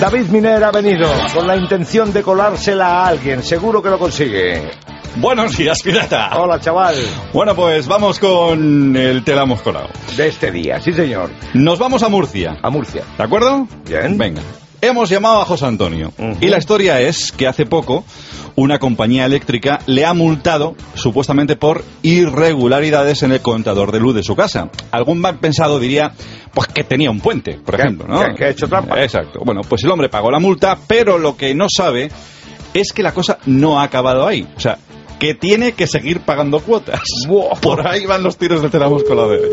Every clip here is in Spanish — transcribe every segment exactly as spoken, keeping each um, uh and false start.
David Miner ha venido con la intención de colársela a alguien. Seguro que lo consigue. Buenos días, pirata. Hola, chaval. Bueno, pues vamos con el te la hemos colado. De este día, sí señor. Nos vamos a Murcia. A Murcia. ¿De acuerdo? Bien. Venga. Hemos llamado a José Antonio. Uh-huh. Y la historia es que hace poco una compañía eléctrica le ha multado supuestamente por irregularidades en el contador de luz de su casa. Algún mal pensado diría pues que tenía un puente, por ejemplo, ¿no? Que, que ha hecho trampa. Exacto. Bueno, pues el hombre pagó la multa, pero lo que no sabe es que la cosa no ha acabado ahí. O sea, que tiene que seguir pagando cuotas. Wow. Por ahí van los tiros del te la hemos colado de hoy.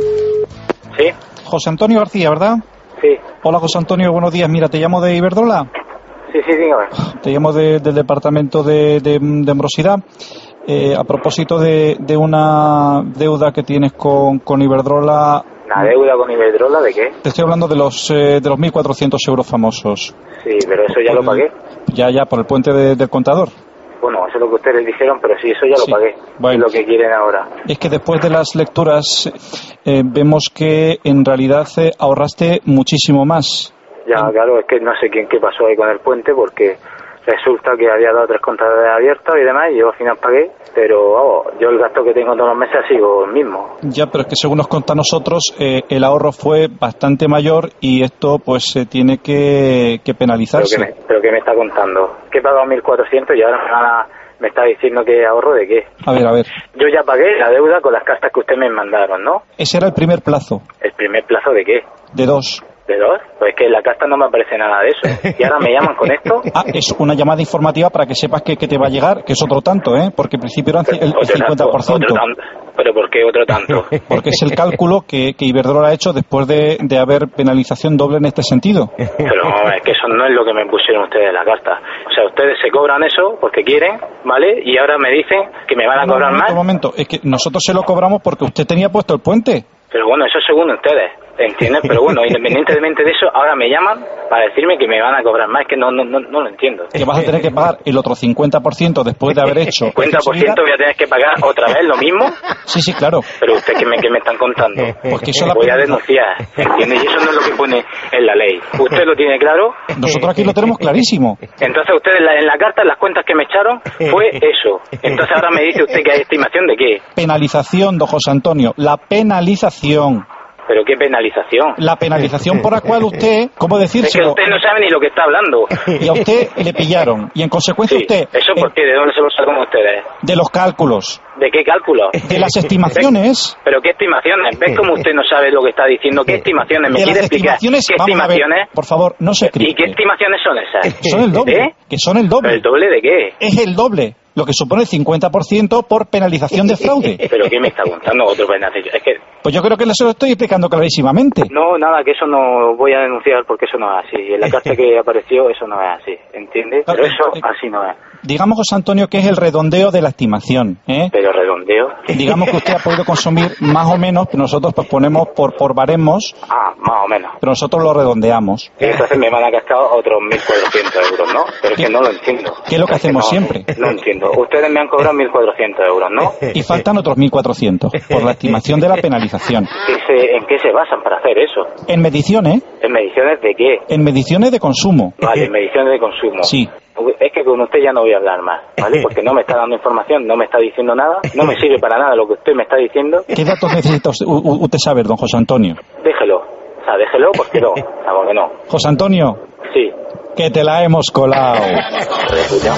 Sí. José Antonio García, ¿verdad? Sí. Hola, José Antonio, buenos días. Mira, te llamo de Iberdrola. Sí, sí, dígame. Te llamo de, del departamento de, de, de morosidad. Eh, a propósito de, de una deuda que tienes con, con Iberdrola. ¿Una deuda con Iberdrola de qué? Te estoy hablando de los eh, de los mil cuatrocientos euros famosos. Sí, pero eso ya por lo el, pagué. Ya, ya, por el puente de, del contador. Bueno, eso es lo que ustedes dijeron, pero sí, eso ya Sí. lo pagué. Bueno. Es lo que quieren ahora. Es que después de las lecturas eh, vemos que en realidad eh, ahorraste muchísimo más. Ya, claro, es que no sé quién qué pasó ahí con el puente, porque resulta que había dado tres contadores abiertos y demás, y yo al final pagué, pero vamos, yo el gasto que tengo todos los meses sigo el mismo. Ya, pero es que según nos consta a nosotros, eh, el ahorro fue bastante mayor y esto pues se tiene que, que penalizarse. ¿Pero qué, me, ¿Pero qué me está contando? Que he pagado mil cuatrocientos y ahora me, van a, me está diciendo que ahorro de qué. A ver, a ver. Yo ya pagué la deuda con las cartas que ustedes me mandaron, ¿no? Ese era el primer plazo. ¿El primer plazo de qué? De dos. ¿De dos? Pues es que en la carta no me aparece nada de eso. ¿Y ahora me llaman con esto? Ah, es una llamada informativa para que sepas que, que te va a llegar, que es otro tanto, ¿eh? Porque en principio era el, el cincuenta por ciento. Otro tanto. ¿Pero por qué otro tanto? Porque es el cálculo que, que Iberdrola ha hecho después de, de haber penalización doble en este sentido. Pero es que eso no es lo que me pusieron ustedes en la carta. O sea, ustedes se cobran eso porque quieren, ¿vale? Y ahora me dicen que me van a cobrar un momento, más. Un momento, es que nosotros se lo cobramos porque usted tenía puesto el puente. Pero bueno, eso según ustedes, ¿entiendes? Pero bueno, independientemente de eso, ahora me llaman para decirme que me van a cobrar más. Es que no no no, no lo entiendo. Que vas a tener que pagar el otro cincuenta por ciento después de haber hecho... ¿cincuenta por ciento voy a tener que pagar otra vez lo mismo? Sí, sí, claro. Pero usted, ¿qué me, qué me están contando? Porque eso la voy a pena- denunciar, ¿entiendes? Y eso no es lo que pone en la ley. ¿Usted lo tiene claro? Nosotros aquí lo tenemos clarísimo. Entonces usted en la, en la carta, en las cuentas que me echaron, fue eso. Entonces ahora me dice usted que hay estimación de qué. Penalización, don José Antonio. La penalización. ¿Pero qué penalización? La penalización por la cual usted, ¿cómo Es que decírselo? usted no sabe ni lo que está hablando. Y a usted le pillaron. Y en consecuencia Sí, usted... ¿eso eh, por qué? ¿De dónde se lo sacan ustedes? de los cálculos. ¿De qué cálculo? De las estimaciones. ¿Pero qué estimaciones? ¿Ves cómo usted no sabe lo que está diciendo? ¿Qué estimaciones? ¿Me De quiere las explicar? estimaciones, ¿Qué vamos a ver, estimaciones? por favor, no se ¿Y qué cree. estimaciones son esas? Son el doble. ¿Eh? Que son el doble. ¿El doble de qué? Es el doble. Lo que supone el cincuenta por ciento por penalización de fraude. ¿Pero qué me está contando otro penalización? Es que, Pues yo creo que se lo estoy explicando clarísimamente. no, nada, que eso no voy a denunciar porque eso no es así. Y en la carta que apareció eso no es así, ¿entiendes? Pero eso así no es. Digamos, José Antonio, que es el redondeo de la estimación, ¿eh? Pero redondeo. Digamos que usted ha podido consumir más o menos, pero nosotros pues ponemos por, por baremos, Ah, más o menos. pero nosotros lo redondeamos. Y entonces me van a gastar otros mil cuatrocientos euros, ¿no? Pero es que no lo entiendo. ¿Qué es lo que Es que hacemos no- siempre? No entiendo. Ustedes me han cobrado mil cuatrocientos euros, ¿no? Y faltan otros mil cuatrocientos por la estimación de la penalización. ¿Qué se- ¿En qué se basan para hacer eso? En mediciones, ¿En mediciones de qué? en mediciones de consumo. Vale, en mediciones de consumo. Sí. Es que con usted ya no voy a hablar más, ¿vale? Porque no me está dando información, no me está diciendo nada, no me sirve para nada lo que usted me está diciendo. ¿Qué datos necesita usted, u- usted saber, don José Antonio? Déjelo. O sea, déjelo porque no. O sea, porque no. José Antonio, Sí. que te la hemos colado. Joder, puta.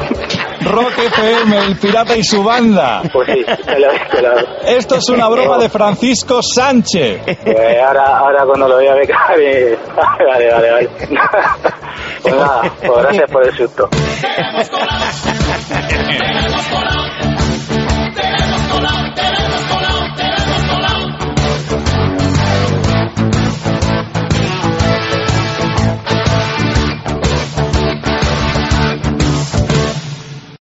Rock F M, el pirata y su banda. Pues sí, me lo he colado. Esto es una broma de Francisco Sánchez. Pues ahora, ahora cuando lo vea me cae. Vale, vale, vale. Pues nada, pues gracias por el susto. Te la hemos colado. Te la hemos colado.